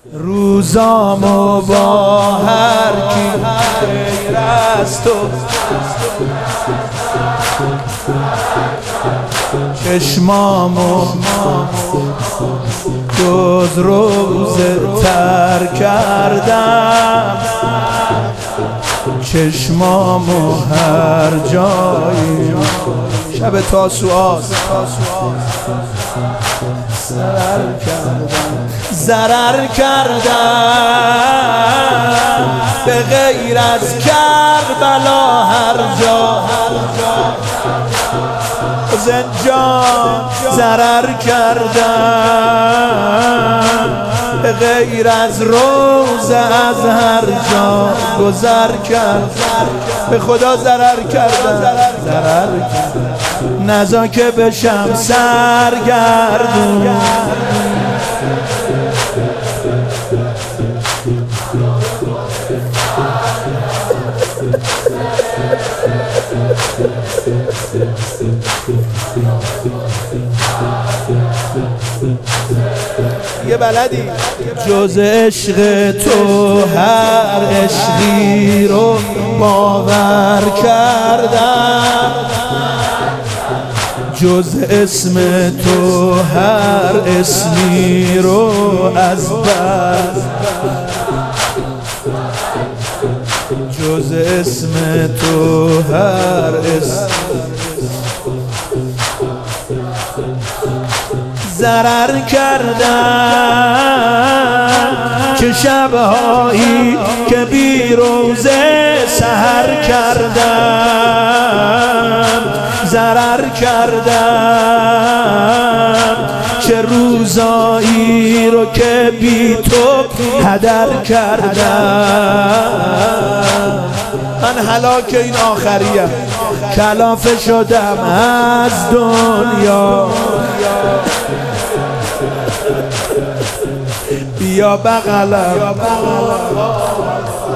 روزامو با هر کی غیر از تو، چشمامو جز روزه تر کردم، چشمامو هر جایی شب تاسوعات ضرر کردم، به غیر از کربلا هر جا زنجان ضرر کردم، به غیر از روزه از هر جا گذر کرد، به خدا ضرر کردم، نزا که بشم سرگردون. یه بلدی جز عشق تو هر عشقی رو باور کردم، جز اسم تو هر اسمی رو از بر، جز اسم تو هر اسم ضرر کردم، چه شبهایی که بی روزه سحر کردم، ضرر کردم، چه روزایی رو که بی تو هدر کردم. من هلاک این آخریم، کلافه شدم از دنیا، بیا بغلم